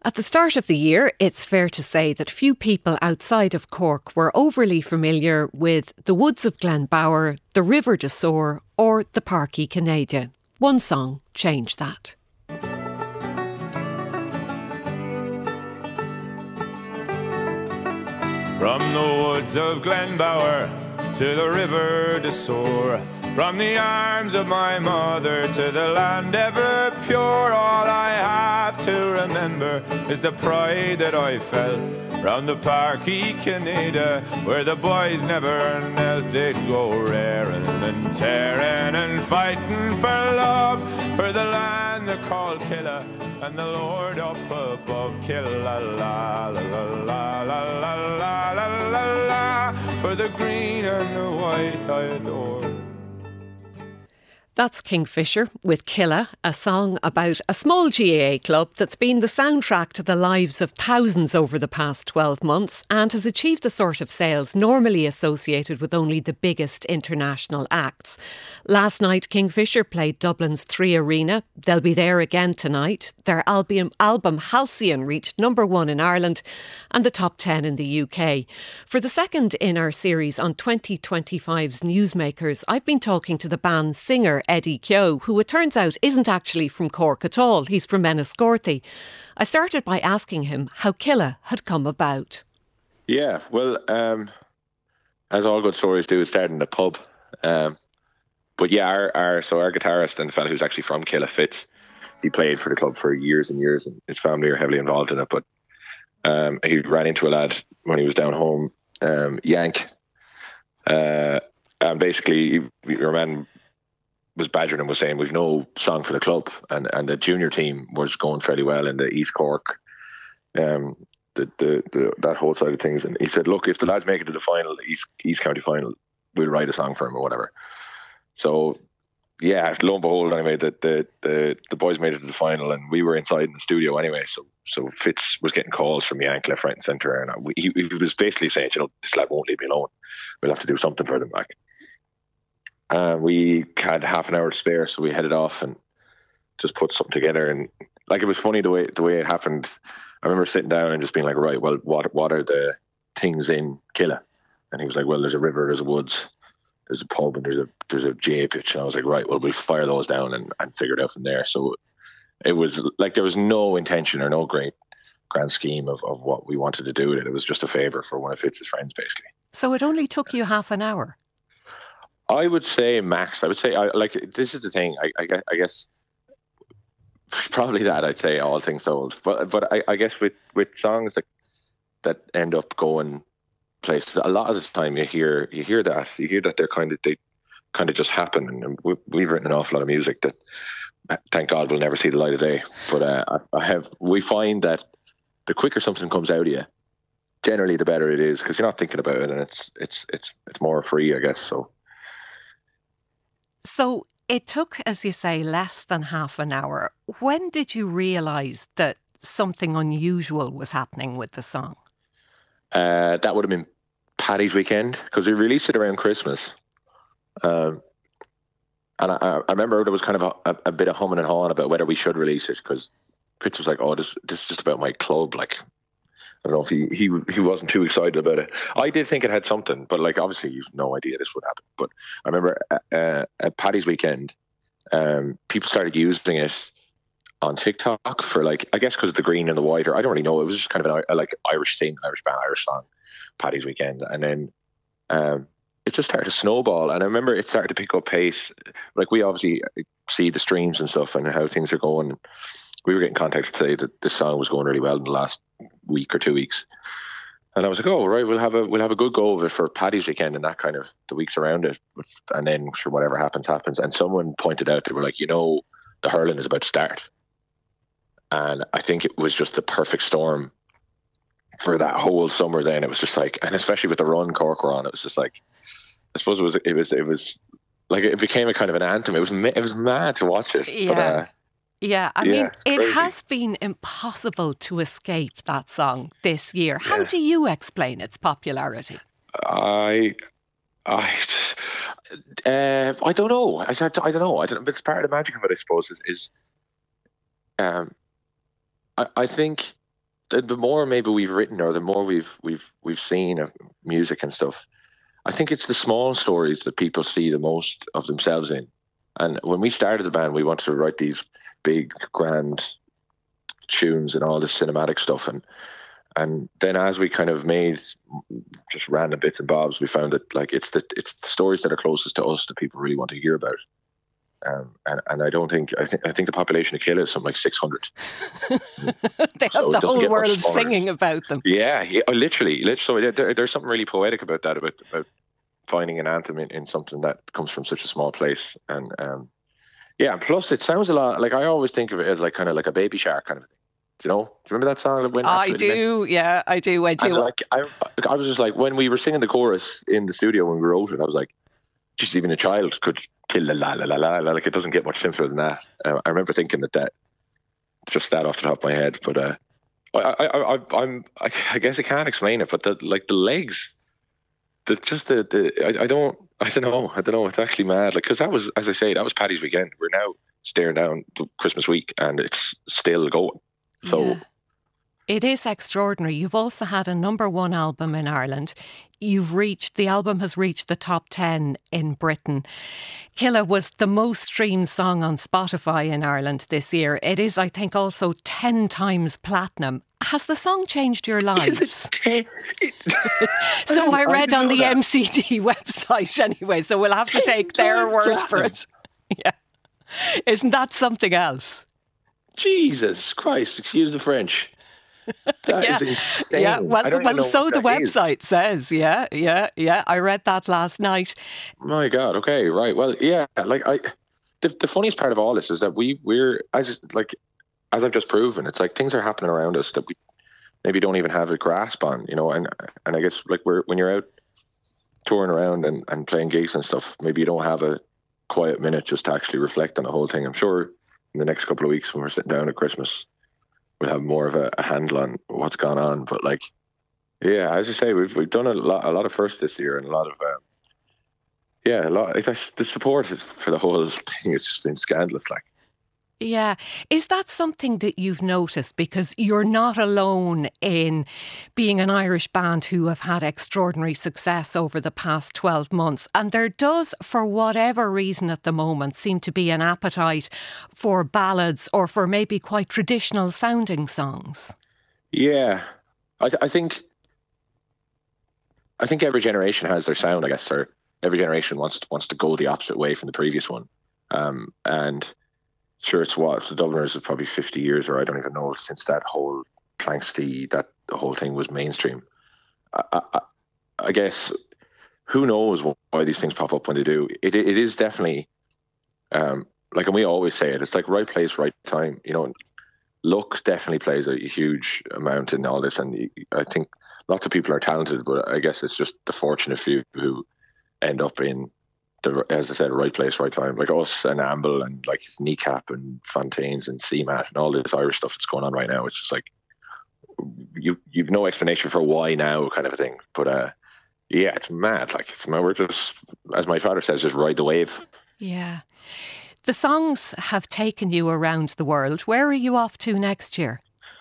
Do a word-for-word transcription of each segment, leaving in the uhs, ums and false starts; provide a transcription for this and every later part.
At the start of the year, it's fair to say that few people outside of Cork were overly familiar with the woods of Glenbower, the River de Soar or the Páirc Uí Chanéide. One song changed that. From the woods of Glenbower to the River de Soar, from the arms of my mother to the land ever pure, all I have to remember is the pride that I felt round the Páirc Uí Chanéide, where the boys never knelt. They'd go raring and tearing and fighting for love, for the land they called Killa and the Lord up above. Killa la la la la la la la la la la, for the green and the white I adore. That's Kingfisher with Killa, a song about a small G A A club that's been the soundtrack to the lives of thousands over the past twelve months and has achieved the sort of sales normally associated with only the biggest international acts. Last night, Kingfisher played Dublin's Three Arena. They'll be there again tonight. Their album, album Halcyon reached number one in Ireland and the top ten in the U K. For the second in our series on twenty twenty-five's Newsmakers, I've been talking to the band's singer, Eddie Keogh, who it turns out isn't actually from Cork at all. He's from Enniscorthy. I started by asking him how Killa had come about. Yeah, well, um, as all good stories do, it started in the pub. Um, but yeah, our, our so our guitarist and the fella who's actually from Killa, Fitz, he played for the club for years and years, and his family are heavily involved in it. But um, he ran into a lad when he was down home, um, Yank, uh, and basically, your man was badgering him, was saying we've no song for the club, and and the junior team was going fairly well in the East Cork, um, the, the the that whole side of things. And he said, look, if the lads make it to the final, the East East County final, we'll write a song for him or whatever. So yeah, lo and behold, anyway, the the the, the boys made it to the final, and we were inside in the studio anyway. So so Fitz was getting calls from Yank left, right, and centre, and we, he, he was basically saying, you know, this lad won't leave me alone. We'll have to do something for them back. Uh, we had half an hour to spare, so we headed off and just put something together. And like, it was funny the way the way it happened. I remember sitting down and just being like, right, well, what what are the things in Killa? And he was like, well, there's a river, there's a woods, there's a pub, and there's a there's a G A A pitch. And I was like, right, well, we'll fire those down and, and figure it out from there. So it was like there was no intention or no great grand scheme of, of what we wanted to do with it. It was just a favour for one of Fitz's friends, basically. So it only took you half an hour? I would say max. I would say, I, like, this is the thing. I, I, guess, I guess probably that. I'd say all things told. But but I, I guess with, with songs that that end up going places, a lot of the time you hear you hear that you hear that they're kind of they kind of just happen. And we, we've written an awful lot of music that, thank God, will never see the light of day. But uh, I, I have. We find that the quicker something comes out of you, generally the better it is, because you're not thinking about it, and it's it's it's it's more free, I guess. So. So it took, as you say, less than half an hour. When did you realise that something unusual was happening with the song? Uh, that would have been Paddy's weekend, because we released it around Christmas. Um, and I, I remember there was kind of a, a, a bit of humming and hawing about whether we should release it, because Chris was like, oh, this, this is just about my club. Like, I don't know if he, he he wasn't too excited about it. I did think it had something, but like, obviously you've no idea this would happen. But I remember uh, at Paddy's weekend, um, people started using it on TikTok for, like, I guess because of the green and the white, or I don't really know. It was just kind of an, a, like Irish thing, Irish band, Irish song, Paddy's weekend. And then um, it just started to snowball. And I remember it started to pick up pace. Like, we obviously see the streams and stuff and how things are going. We were getting contacted today that this song was going really well in the last week or two weeks, and I was like, "Oh, right, we'll have a we'll have a good go of it for Paddy's weekend and that kind of the weeks around it, and then sure, whatever happens, happens." And someone pointed out, they were like, "You know, the hurling is about to start," and I think it was just the perfect storm for that whole summer. Then it was just like, and especially with the run Cork were on, it was just like, I suppose it was it was it was like it became a kind of an anthem. It was it was mad to watch it. Yeah. But, uh, Yeah, I yeah, mean, it crazy. has been impossible to escape that song this year. How Yeah. do you explain its popularity? I, I, uh, I don't know. I, I don't know. I don't. It's part of the magic of it, I suppose. Is, is um, I, I think the, the more maybe we've written, or the more we've we've we've seen of music and stuff, I think it's the small stories that people see the most of themselves in. And when we started the band, we wanted to write these big, grand tunes and all this cinematic stuff. And and then as we kind of made just random bits and bobs, we found that like it's the it's the stories that are closest to us that people really want to hear about. Um, and and I don't think I think I think the population of Killa is something like six hundred. They So have it the doesn't whole get much world smaller. singing about them. Yeah, yeah, literally, literally. There, there's something really poetic about that, about about finding an anthem in, in something that comes from such a small place. And um, yeah, and plus it sounds a lot like, I always think of it as like kind of like a Baby Shark kind of thing. Do you know? Do you remember that song that went? I absolutely mental? do, yeah, I do, I And do. like I, I was just like, when we were singing the chorus in the studio when we wrote it, I was like, just even a child could kill the la la la la la. Like, it doesn't get much simpler than that. Uh, I remember thinking that that just that off the top of my head, but uh, I, I, I, I'm, I, I guess I can't explain it, but the like the legs, the just the the I, I don't, I don't know, I don't know. It's actually mad, like, because that was, as I say, that was Paddy's weekend. We're now staring down the Christmas week, and it's still going. So. Yeah. It is extraordinary. You've also had a number one album in Ireland. You've reached, the album has reached the top ten in Britain. Killa was the most streamed song on Spotify in Ireland this year. It is, I think, also ten times platinum. Has the song changed your lives? So I read on the M C D website anyway, so we'll have to take their word for it. Yeah. Isn't that something else? Jesus Christ, excuse the French. That yeah. is insane. Yeah, well, I don't well even know so what the that is. website says. Yeah, yeah, yeah. I read that last night. My God. Okay. Right. Well, yeah. Like I, the, the funniest part of all this is that we we're as like as I've just proven, it's like things are happening around us that we maybe don't even have a grasp on. You know, and and I guess like we're when you're out touring around and, and playing gigs and stuff, maybe you don't have a quiet minute just to actually reflect on the whole thing. I'm sure in the next couple of weeks when we're sitting down at Christmas, we'll have more of a, a handle on what's gone on. But like, yeah, as I say, we've we've done a lot, a lot of firsts this year, and a lot of, um, yeah, a lot. Like, that's, the support is, for the whole thing has just been scandalous. Like, Yeah. Is that something that you've noticed? Because you're not alone in being an Irish band who have had extraordinary success over the past twelve months. And there does, for whatever reason at the moment, seem to be an appetite for ballads or for maybe quite traditional sounding songs. yeah, I I think I think every generation has their sound, I guess, or every generation wants to, wants to go the opposite way from the previous one, um, and. Sure, it's what the Dubliners is probably fifty years, or I don't even know, since that whole Planxty, that the whole thing was mainstream. I, I, I guess who knows why these things pop up when they do. It it is definitely um, like, and we always say it. It's like right place, right time. You know, luck definitely plays a huge amount in all this, and I think lots of people are talented, but I guess it's just the fortunate few who end up in. The, as I said, right place, right time. Like us and Amble and like Kneecap and Fontaines and C MAT and all this Irish stuff that's going on right now. It's just like you you've no explanation for why now, kind of a thing. But uh, yeah, it's mad. Like, it's we're just, as my father says, just ride the wave. Yeah. The songs have taken you around the world. Where are you off to next year?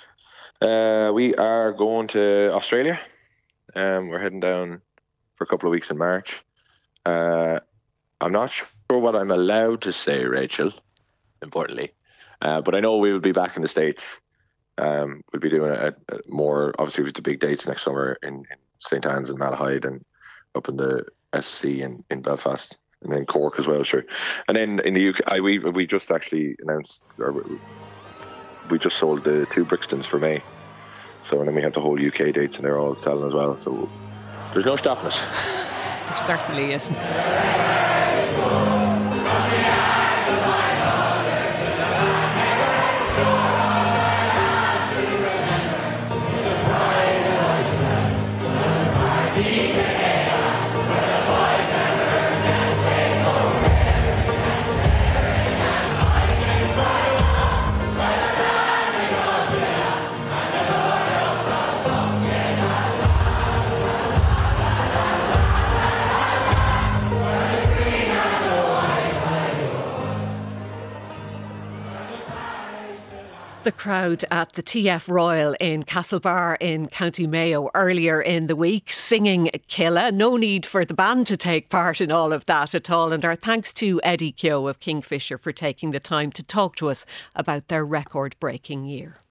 Uh, we are going to Australia. Um, we're heading down for a couple of weeks in March. Uh, I'm not sure what I'm allowed to say, Rachel, importantly. Uh, but I know we will be back in the States. Um, we'll be doing a, a more, obviously, with the big dates next summer in, in Saint Anne's and Malahide, and up in the S C in, in Belfast, and then Cork as well, sure. And then in the U K, I, we we just actually announced, or we just sold the two Brixtons for May. So, and then we have the whole U K dates, and they're all selling as well. So there's no stopping us. There certainly isn't. The crowd at the T F Royal in Castlebar in County Mayo earlier in the week singing Killa. No need for the band to take part in all of that at all. And our thanks to Eddie Keogh of Kingfisher for taking the time to talk to us about their record-breaking year.